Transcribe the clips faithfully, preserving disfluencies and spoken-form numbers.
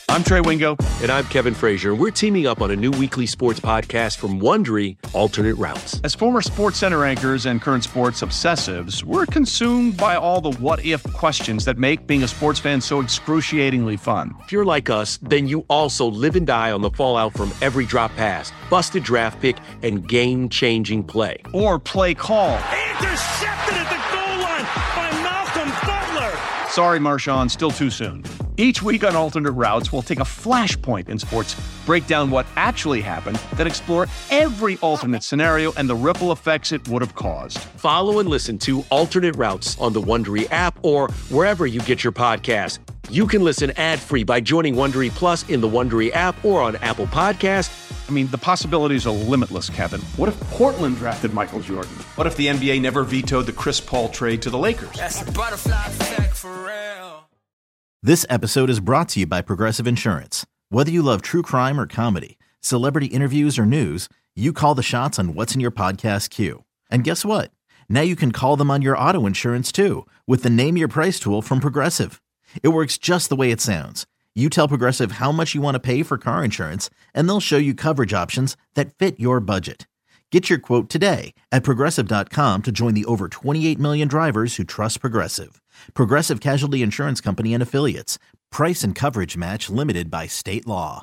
I'm Trey Wingo. And I'm Kevin Frazier. We're teaming up on a new weekly sports podcast from Wondery, Alternate Routes. As former Sports Center anchors and current sports obsessives, we're consumed by all the what-if questions that make being a sports fan so excruciatingly fun. If you're like us, then you also live and die on the fallout from every drop pass, busted draft pick, and game-changing play. Or play call. Intercepted at the goal line by Malcolm Butler. Sorry, Marshawn, still too soon. Each week on Alternate Routes, we'll take a flashpoint in sports, break down what actually happened, then explore every alternate scenario and the ripple effects it would have caused. Follow and listen to Alternate Routes on the Wondery app or wherever you get your podcasts. You can listen ad-free by joining Wondery Plus in the Wondery app or on Apple Podcasts. I mean, the possibilities are limitless, Kevin. What if Portland drafted Michael Jordan? What if the N B A never vetoed the Chris Paul trade to the Lakers? That's a butterfly effect for real. This episode is brought to you by Progressive Insurance. Whether you love true crime or comedy, celebrity interviews or news, you call the shots on what's in your podcast queue. And guess what? Now you can call them on your auto insurance too with the Name Your Price tool from Progressive. It works just the way it sounds. You tell Progressive how much you want to pay for car insurance, and they'll show you coverage options that fit your budget. Get your quote today at Progressive dot com to join the over twenty-eight million drivers who trust Progressive. Progressive Casualty Insurance Company and Affiliates. Price and coverage match limited by state law.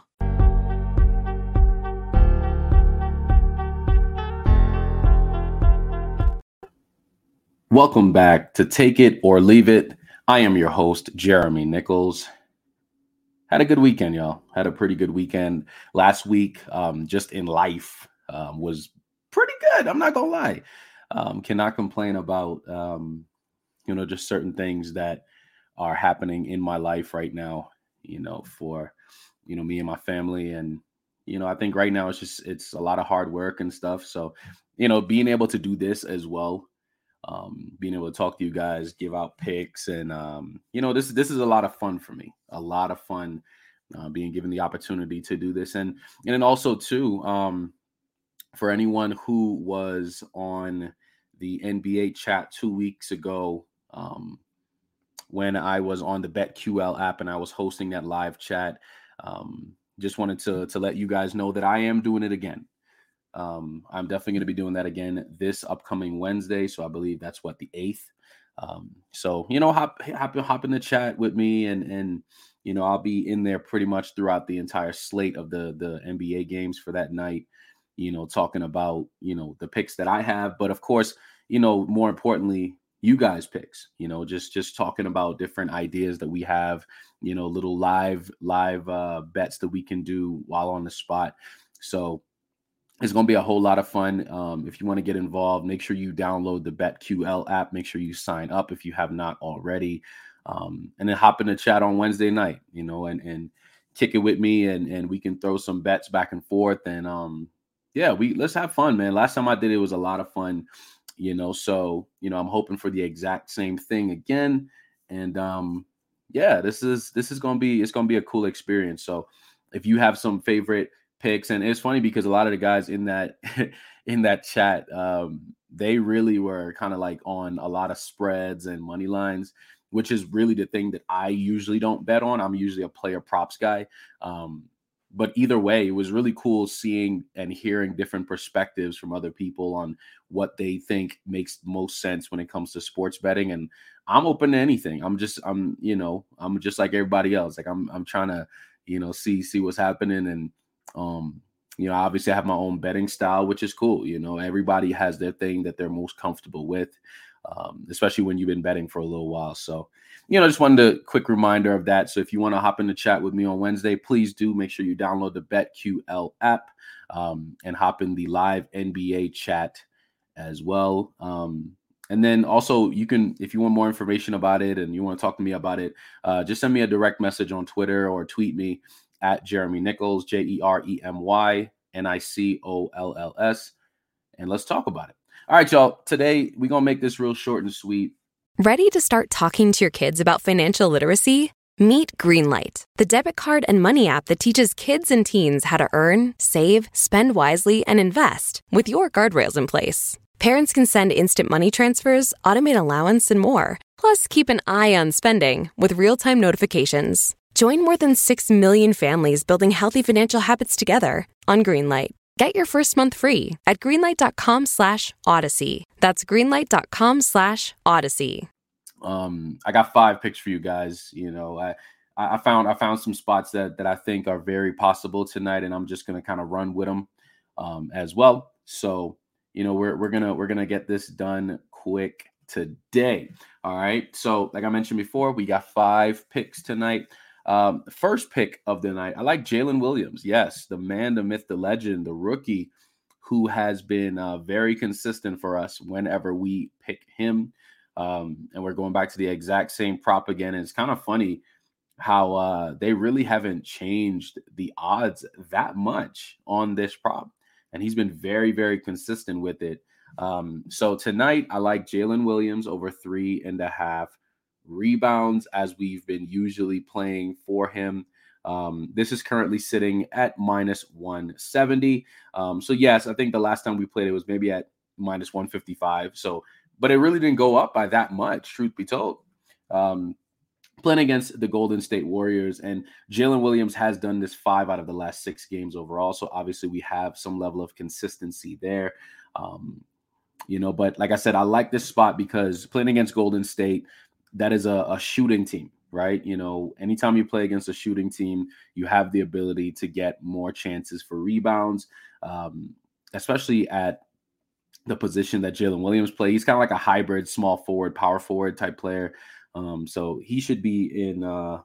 Welcome back to Take It or Leave It. I am your host, Jeremy Nichols. Had a good weekend, y'all. Had a pretty good weekend. Last week, um, just in life, um, was pretty good. I'm not gonna lie. Um, cannot complain about, um, you know, just certain things that are happening in my life right now, you know, for, you know, me and my family. And, you know, I think right now it's just, it's a lot of hard work and stuff. So, you know, being able to do this as well, um, being able to talk to you guys, give out picks, and, um, you know, this, this is a lot of fun for me, a lot of fun, uh, being given the opportunity to do this. And, and then also too, um, for anyone who was on the N B A chat two weeks ago, um, when I was on the BetQL app and I was hosting that live chat, um, just wanted to, to let you guys know that I am doing it again. Um, I'm definitely going to be doing that again this upcoming Wednesday. So I believe that's what, the eighth. Um, so, you know, hop, hop, hop in the chat with me, and, and, you know, I'll be in there pretty much throughout the entire slate of the, the N B A games for that night, you know, talking about, you know, the picks that I have, but of course, you know, more importantly, you guys picks, you know, just, just talking about different ideas that we have, you know, little live, live, uh, bets that we can do while on the spot. So it's going to be a whole lot of fun. Um, if you want to get involved, make sure you download the BetQL app. Make sure you sign up if you have not already. Um, and then hop in the chat on Wednesday night, you know, and, and kick it with me, and, and we can throw some bets back and forth. And um, yeah, we let's have fun, man. Last time I did it was a lot of fun, you know, so, you know, I'm hoping for the exact same thing again. And um, yeah, this is, this is going to be, it's going to be a cool experience. So if you have some favorite picks, and it's funny because a lot of the guys in that in that chat, um, they really were kind of like on a lot of spreads and money lines, which is really the thing that I usually don't bet on. I'm usually a player props guy. Um, but either way, it was really cool seeing and hearing different perspectives from other people on what they think makes most sense when it comes to sports betting. And I'm open to anything. I'm just, I'm, you know, I'm just like everybody else. Like I'm, I'm trying to, you know, see, see what's happening. And, Um, you know, obviously I have my own betting style, which is cool. You know, everybody has their thing that they're most comfortable with, um, especially when you've been betting for a little while. So, you know, just wanted a quick reminder of that. So if you want to hop in the chat with me on Wednesday, please do make sure you download the BetQL app, um, and hop in the live N B A chat as well. Um, and then also you can, if you want more information about it and you want to talk to me about it, uh, just send me a direct message on Twitter or tweet me at Jeremy Nichols, J E R E M Y N I C O L L S, and let's talk about it. All right, y'all. Today, we're going to make this real short and sweet. Ready to start talking to your kids about financial literacy? Meet Greenlight, the debit card and money app that teaches kids and teens how to earn, save, spend wisely, and invest with your guardrails in place. Parents can send instant money transfers, automate allowance, and more. Plus, keep an eye on spending with real-time notifications. Join more than six million families building healthy financial habits together on Greenlight. Get your first month free at greenlight.com slash odyssey. That's greenlight.com slash odyssey. Um, I got five picks for you guys. You know, I, I found I found some spots that that I think are very possible tonight, and I'm just gonna kind of run with them um, as well. So, you know, we're we're gonna we're gonna get this done quick today. All right. So, like I mentioned before, we got five picks tonight. Um, the first pick of the night, I like Jalen Williams. Yes, the man, the myth, the legend, the rookie who has been uh, very consistent for us whenever we pick him. Um, and we're going back to the exact same prop again. And it's kind of funny how uh, they really haven't changed the odds that much on this prop. And he's been very, very consistent with it. Um, so tonight, I like Jalen Williams over three and a half rebounds as we've been usually playing for him. Um, this is currently sitting at minus one seventy. Um, so yes, I think the last time we played it was maybe at minus one fifty-five. So, but it really didn't go up by that much, truth be told. Um, playing against the Golden State Warriors, and Jalen Williams has done this five out of the last six games overall. So obviously we have some level of consistency there. Um, you know, but like I said, I like this spot because playing against Golden State, that is a, a shooting team, right? You know, anytime you play against a shooting team, you have the ability to get more chances for rebounds, um, especially at the position that Jalen Williams plays. He's kind of like a hybrid small forward, power forward type player. Um, so he should be in uh,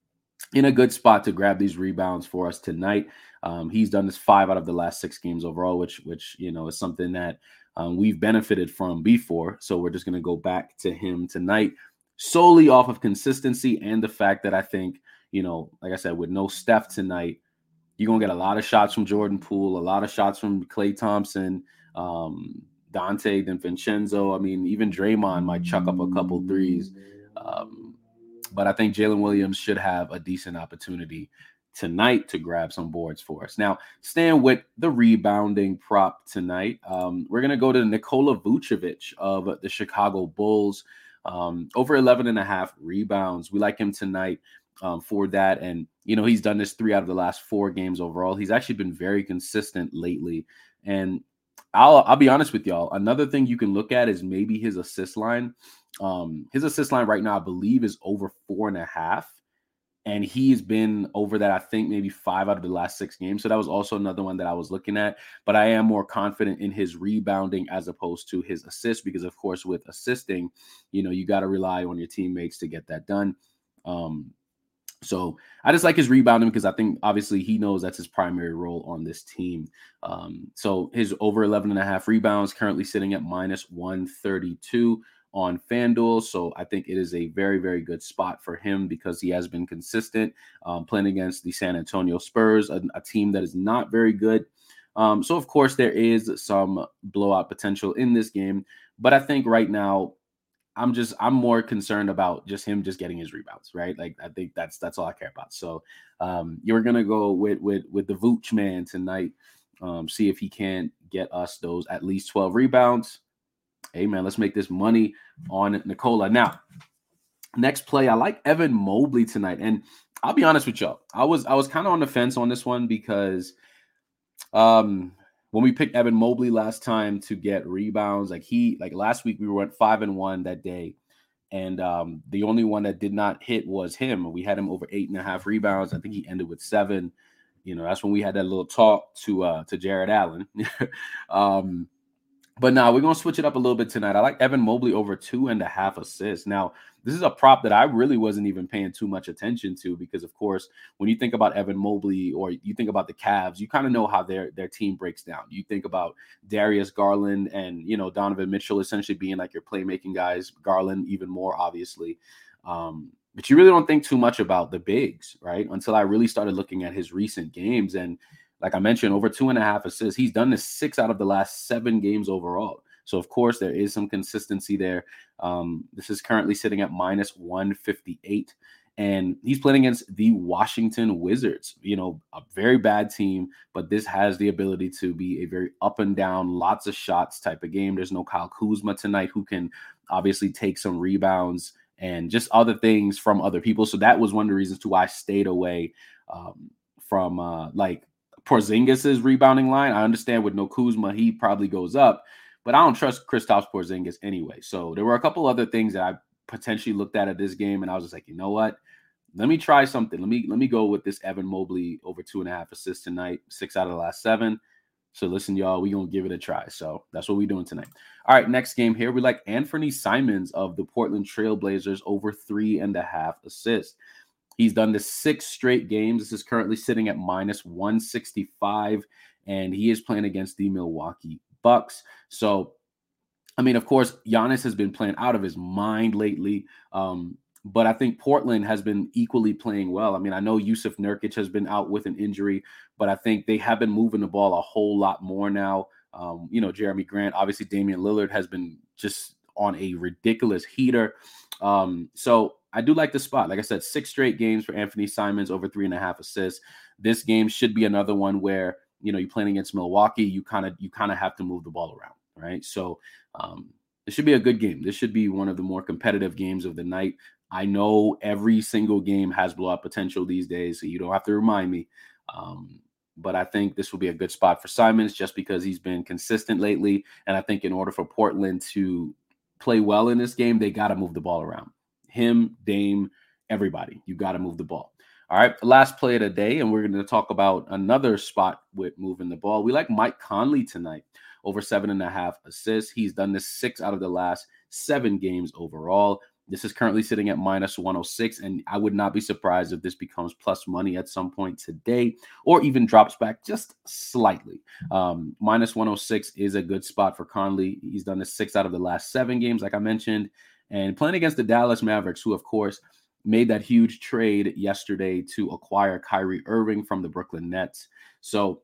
in a good spot to grab these rebounds for us tonight. Um, he's done this five out of the last six games overall, which, which you know, is something that um, we've benefited from before. So we're just going to go back to him tonight, solely off of consistency and the fact that I think, you know, like I said, with no Steph tonight, you're going to get a lot of shots from Jordan Poole, a lot of shots from Klay Thompson, um, Dante DiVincenzo. I mean, even Draymond might chuck up a couple threes. Um, but I think Jalen Williams should have a decent opportunity tonight to grab some boards for us. Now, staying with the rebounding prop tonight, um, we're going to go to Nikola Vucevic of the Chicago Bulls. Um, over eleven and a half rebounds. We like him tonight um, for that. And, you know, he's done this three out of the last four games overall. He's actually been very consistent lately. And I'll, I'll be honest with y'all. Another thing you can look at is maybe his assist line. Um, his assist line right now, I believe, is over four and a half. And he's been over that, I think, maybe five out of the last six games. So that was also another one that I was looking at. But I am more confident in his rebounding as opposed to his assist, because, of course, with assisting, you know, you got to rely on your teammates to get that done. Um, so I just like his rebounding because I think, obviously, he knows that's his primary role on this team. Um, so his over eleven and a half rebounds currently sitting at minus one thirty-two on FanDuel. So I think it is a very, very good spot for him because he has been consistent um, playing against the San Antonio Spurs, a, a team that is not very good. Um, so, of course, there is some blowout potential in this game. But I think right now, I'm just I'm more concerned about just him just getting his rebounds, right? Like, I think that's that's all I care about. So um, you're going to go with, with, with the Vooch man tonight, um, see if he can get us those at least twelve rebounds. Hey, man, let's make this money on Nikola. Now, next play, I like Evan Mobley tonight. And I'll be honest with y'all. I was I was kind of on the fence on this one because um, when we picked Evan Mobley last time to get rebounds, like he like last week we went five and one that day. And um, the only one that did not hit was him. We had him over eight and a half rebounds. I think he ended with seven. You know, that's when we had that little talk to uh, to Jared Allen. um But now we're going to switch it up a little bit tonight. I like Evan Mobley over two and a half assists. Now, this is a prop that I really wasn't even paying too much attention to because, of course, when you think about Evan Mobley or you think about the Cavs, you kind of know how their, their team breaks down. You think about Darius Garland and, you know, Donovan Mitchell essentially being like your playmaking guys, Garland even more, obviously. Um, but you really don't think too much about the bigs, right? Until I really started looking at his recent games. And like I mentioned, over two and a half assists. He's done this six out of the last seven games overall. So, of course, there is some consistency there. Um, this is currently sitting at minus one fifty-eight. And he's playing against the Washington Wizards, you know, a very bad team. But this has the ability to be a very up and down, lots of shots type of game. There's no Kyle Kuzma tonight who can obviously take some rebounds and just other things from other people. So that was one of the reasons to why I stayed away um, from uh, like Porzingis' rebounding line. I understand with no Kuzma, he probably goes up, but I don't trust Kristaps Porzingis anyway. So there were a couple other things that I potentially looked at at this game, and I was just like, you know what? Let me try something. Let me let me go with this Evan Mobley over two and a half assists tonight, six out of the last seven. So listen, y'all, we're going to give it a try. So that's what we're doing tonight. All right, next game here. We like Anthony Simons of the Portland Trail Blazers over three and a half assists. He's done this six straight games. This is currently sitting at minus one sixty-five, and he is playing against the Milwaukee Bucks. So, I mean, of course, Giannis has been playing out of his mind lately. Um, But I think Portland has been equally playing well. I mean, I know Yusuf Nurkic has been out with an injury, but I think they have been moving the ball a whole lot more now. Um, you know, Jeremy Grant, obviously Damian Lillard has been just on a ridiculous heater. Um, so I do like the spot. Like I said, six straight games for Anthony Simons over three and a half assists. This game should be another one where, you know, you're playing against Milwaukee, you kind of you kind of have to move the ball around, right? So um, this should be a good game. This should be one of the more competitive games of the night. I know every single game has blowout potential these days, so you don't have to remind me. Um, but I think this will be a good spot for Simons just because he's been consistent lately. And I think in order for Portland to play well in this game, they got to move the ball around. Him, Dame, everybody. You got to move the ball. All right, last play of the day, and we're going to talk about another spot with moving the ball. We like Mike Conley tonight over seven and a half assists. He's done this six out of the last seven games overall. This is currently sitting at minus one oh six, and I would not be surprised if this becomes plus money at some point today or even drops back just slightly. Um, minus one oh six is a good spot for Conley. He's done this six out of the last seven games, like I mentioned, and playing against the Dallas Mavericks, who, of course, made that huge trade yesterday to acquire Kyrie Irving from the Brooklyn Nets. So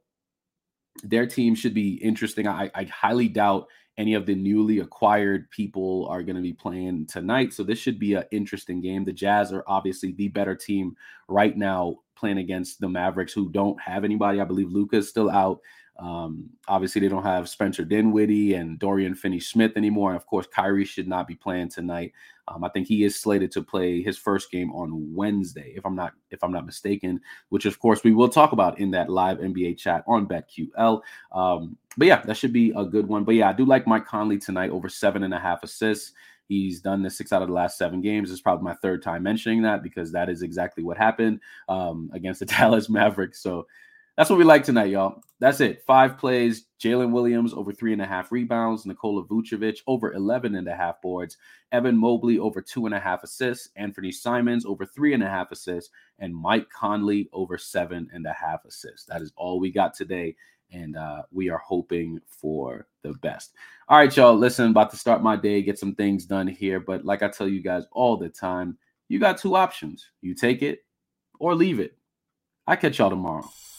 their team should be interesting. I, I highly doubt any of the newly acquired people are going to be playing tonight. So this should be an interesting game. The Jazz are obviously the better team right now playing against the Mavericks, who don't have anybody. I believe Luka is still out. Um, obviously, they don't have Spencer Dinwiddie and Dorian Finney-Smith anymore. And, of course, Kyrie should not be playing tonight. Um, I think he is slated to play his first game on Wednesday, if I'm not if I'm not mistaken, which, of course, we will talk about in that live N B A chat on BetQL. Um, but, yeah, that should be a good one. But, yeah, I do like Mike Conley tonight over seven and a half assists. He's done this six out of the last seven games. It's probably my third time mentioning that because that is exactly what happened um, against the Dallas Mavericks. So that's what we like tonight, y'all. That's it. Five plays. Jalen Williams over three and a half rebounds. Nikola Vucevic over eleven and a half boards. Evan Mobley over two and a half assists. Anthony Simons over three and a half assists. And Mike Conley over seven and a half assists. That is all we got today. And uh, we are hoping for the best. All right, y'all. Listen, about to start my day, get some things done here. But like I tell you guys all the time, you got two options. You take it or leave it. I catch y'all tomorrow.